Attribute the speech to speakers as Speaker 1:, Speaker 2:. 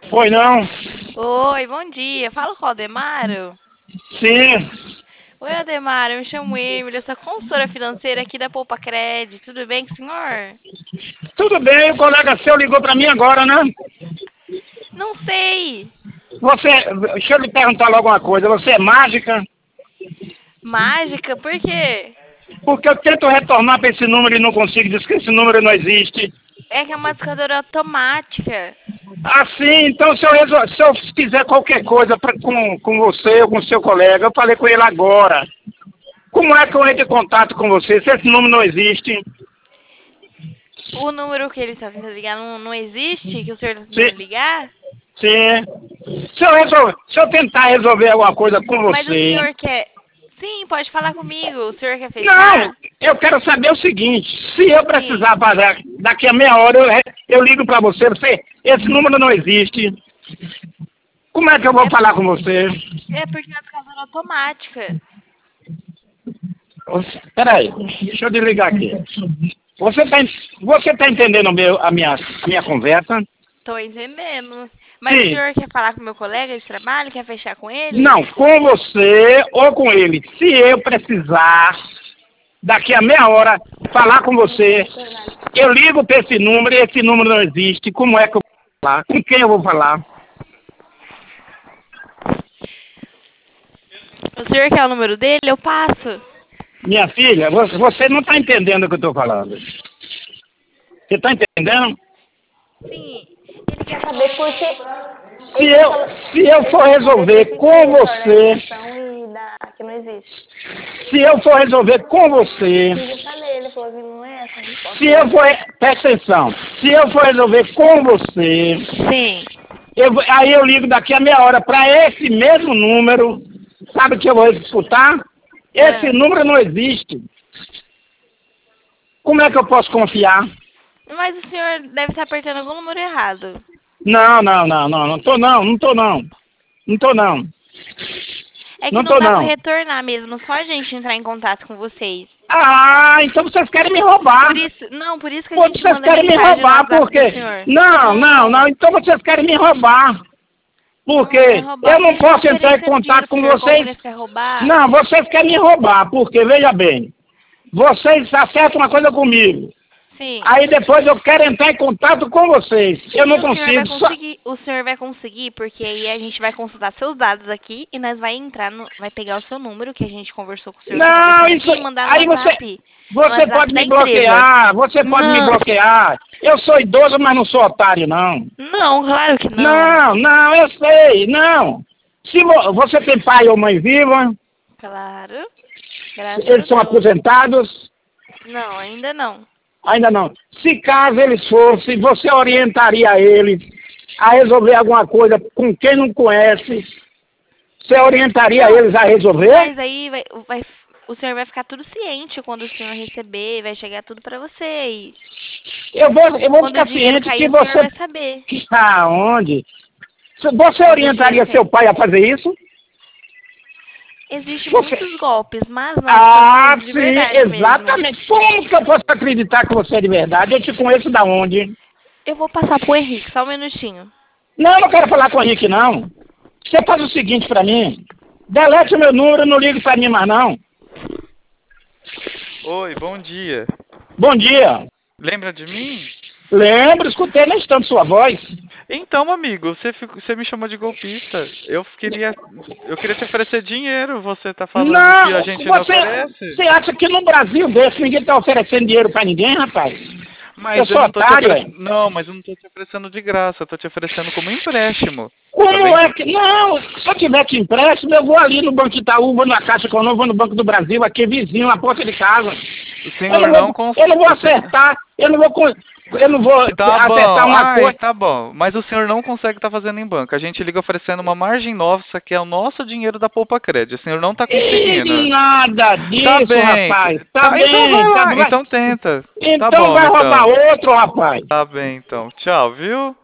Speaker 1: Foi não?
Speaker 2: Oi, bom dia. Fala com o Aldemaro.
Speaker 1: Sim.
Speaker 2: Oi, Aldemaro, eu me chamo Emily, eu sou consultora financeira aqui da Poupa Cred. Tudo bem com o senhor?
Speaker 1: Tudo bem, o colega seu ligou para mim agora, né?
Speaker 2: Não sei.
Speaker 1: Deixa eu lhe perguntar logo uma coisa, você é mágica?
Speaker 2: Mágica? Por quê?
Speaker 1: Porque eu tento retornar para esse número e não consigo, diz que esse número não existe.
Speaker 2: É que é uma discadora automática.
Speaker 1: Assim, então se eu fizer qualquer coisa com você ou com seu colega, eu falei com ele agora. Como é que eu entro em contato com você se esse número não existe?
Speaker 2: O número que ele está tentando ligar não existe? Que o senhor está tentando
Speaker 1: Sim,
Speaker 2: ligar?
Speaker 1: sim. Se eu tentar resolver alguma coisa com
Speaker 2: Mas o
Speaker 1: você.
Speaker 2: senhor quer... Sim, pode falar comigo. O senhor quer
Speaker 1: Não,
Speaker 2: fechar?
Speaker 1: eu quero saber o seguinte, se eu
Speaker 2: Sim.
Speaker 1: precisar fazer daqui a meia hora, eu ligo para você, esse número não existe. Como é que eu vou
Speaker 2: É,
Speaker 1: falar com você?
Speaker 2: é porque é uma discadora automática.
Speaker 1: Peraí, deixa eu desligar aqui. Você tá entendendo a minha conversa?
Speaker 2: Tô entendendo. Mas o
Speaker 1: Sim.
Speaker 2: senhor quer falar com o meu colega de trabalho? Quer fechar com ele?
Speaker 1: Não, com você ou com ele. Se eu precisar, daqui a meia hora, falar com você, eu ligo para esse número e esse número não existe. Como é que eu vou falar? Com quem eu vou falar?
Speaker 2: O senhor quer o número dele? Eu passo.
Speaker 1: Minha filha, você não está entendendo o que eu estou falando. Você está entendendo?
Speaker 2: Sim. Ele quer saber por quê.
Speaker 1: Se
Speaker 2: Ele
Speaker 1: eu,
Speaker 2: falou,
Speaker 1: se eu for
Speaker 2: ele quer saber
Speaker 1: resolver
Speaker 2: por que
Speaker 1: com
Speaker 2: ele torna a
Speaker 1: você,
Speaker 2: ligação e dá que não existe.
Speaker 1: se eu for resolver com você,
Speaker 2: Eu já falei, ele falou que não é essa a resposta
Speaker 1: se
Speaker 2: que
Speaker 1: eu
Speaker 2: ele
Speaker 1: for,
Speaker 2: quer.
Speaker 1: presta atenção, se eu for resolver com você,
Speaker 2: Sim.
Speaker 1: aí eu ligo daqui a meia hora para esse mesmo número, sabe que eu vou disputar? Esse
Speaker 2: Ah.
Speaker 1: número não existe. Como é que eu posso confiar?
Speaker 2: Mas o senhor deve estar apertando algum número errado.
Speaker 1: Não, não, não, não, não tô não, não tô não. Não tô não.
Speaker 2: É que
Speaker 1: Não
Speaker 2: não
Speaker 1: tô
Speaker 2: dá pra
Speaker 1: não.
Speaker 2: retornar mesmo, só a gente entrar em contato com vocês.
Speaker 1: Ah, então vocês querem me roubar.
Speaker 2: Por isso que a
Speaker 1: Pô,
Speaker 2: gente
Speaker 1: vocês
Speaker 2: manda
Speaker 1: querem me
Speaker 2: mensagem no
Speaker 1: roubar, por
Speaker 2: WhatsApp do
Speaker 1: quê?
Speaker 2: senhor.
Speaker 1: Não, não,
Speaker 2: Não,
Speaker 1: não, então vocês querem me roubar.
Speaker 2: não é
Speaker 1: Porque
Speaker 2: roubar.
Speaker 1: eu
Speaker 2: A
Speaker 1: não
Speaker 2: gente tá
Speaker 1: posso entrar em
Speaker 2: oferecendo dinheiro
Speaker 1: contato
Speaker 2: pro
Speaker 1: com
Speaker 2: senhor. Como que
Speaker 1: vocês.
Speaker 2: nós quer roubar?
Speaker 1: Não, vocês querem me roubar, porque, veja bem, vocês acertam uma coisa comigo.
Speaker 2: Sim.
Speaker 1: Aí depois eu quero entrar em contato com vocês. Eu
Speaker 2: Sim,
Speaker 1: não
Speaker 2: o senhor vai
Speaker 1: consigo.
Speaker 2: conseguir. O senhor vai conseguir, porque aí a gente vai consultar seus dados aqui e nós vai entrar no. Vai pegar o seu número que a gente conversou com o senhor, tá
Speaker 1: Não,
Speaker 2: conversando
Speaker 1: isso.
Speaker 2: aqui, e mandar no
Speaker 1: Aí você.
Speaker 2: WhatsApp. No
Speaker 1: Você
Speaker 2: WhatsApp
Speaker 1: pode
Speaker 2: da
Speaker 1: me
Speaker 2: empresa.
Speaker 1: bloquear, você pode me
Speaker 2: Não,
Speaker 1: bloquear. Eu sou idoso, mas não sou otário, não.
Speaker 2: não, claro que não.
Speaker 1: Não, não, eu sei, não. Se você tem pai ou mãe viva,
Speaker 2: Claro, graças a
Speaker 1: eles são
Speaker 2: Deus.
Speaker 1: aposentados,
Speaker 2: Não, ainda não.
Speaker 1: ainda não. Se caso eles fossem, você orientaria eles a resolver alguma coisa com quem não conhece? Você orientaria
Speaker 2: Não,
Speaker 1: eles a resolver?
Speaker 2: mas aí o senhor vai ficar tudo ciente quando o senhor receber, vai chegar tudo pra você. E
Speaker 1: Eu vou
Speaker 2: quando o
Speaker 1: ficar
Speaker 2: dinheiro
Speaker 1: ciente
Speaker 2: cair,
Speaker 1: que
Speaker 2: o senhor
Speaker 1: você.
Speaker 2: vai saber.
Speaker 1: Aonde? Você
Speaker 2: Quando o dinheiro
Speaker 1: orientaria seu
Speaker 2: cair.
Speaker 1: pai a fazer isso?
Speaker 2: Existem
Speaker 1: Você.
Speaker 2: muitos golpes, mas nós
Speaker 1: Ah,
Speaker 2: somos de
Speaker 1: sim,
Speaker 2: verdade mesmo.
Speaker 1: exatamente. Como que eu posso acreditar que você é de verdade? Eu te conheço da onde?
Speaker 2: Eu vou passar pro Henrique, só um minutinho.
Speaker 1: Não, eu não quero falar com o Henrique, não. Você faz o seguinte pra mim. Delete o meu número, não ligue pra mim mais, não.
Speaker 3: Oi, bom dia.
Speaker 1: Bom dia.
Speaker 3: Lembra de mim?
Speaker 1: Lembro, escutei nem tanto sua voz.
Speaker 3: Então, amigo, você me chamou de golpista. Eu queria te oferecer dinheiro. Você tá falando que a
Speaker 1: Não,
Speaker 3: gente não oferece?
Speaker 1: você acha que no Brasil desse ninguém tá oferecendo dinheiro pra ninguém, rapaz? Eu
Speaker 3: Mas eu
Speaker 1: sou
Speaker 3: não tô te
Speaker 1: otário, hein?
Speaker 3: oferecendo. Não, mas eu não tô te oferecendo de graça. Eu tô te oferecendo como empréstimo. Tá
Speaker 1: Como
Speaker 3: bem?
Speaker 1: é que. Não, se eu tiver que empréstimo, eu vou ali no Banco Itaú, vou na Caixa Econômica, vou no Banco do Brasil, aqui vizinho, na porta de casa.
Speaker 3: O senhor não
Speaker 1: Eu não vou
Speaker 3: consegue.
Speaker 1: acertar, eu não vou
Speaker 3: Tá
Speaker 1: acertar
Speaker 3: bom,
Speaker 1: uma
Speaker 3: ai,
Speaker 1: coisa.
Speaker 3: tá bom. Mas o senhor não consegue estar fazendo em banco. A gente liga oferecendo uma margem nossa, que é o nosso dinheiro da Poupa Cred. O senhor não tá conseguindo.
Speaker 1: Nada
Speaker 3: Tá
Speaker 1: disso,
Speaker 3: bem.
Speaker 1: rapaz. Tá
Speaker 3: Tá, então vai
Speaker 1: bem, tá
Speaker 3: lá.
Speaker 1: bem.
Speaker 3: Então tenta. Tá
Speaker 1: Então
Speaker 3: bom,
Speaker 1: vai roubar
Speaker 3: então.
Speaker 1: outro, rapaz.
Speaker 3: Tá bem, então. Tchau, viu?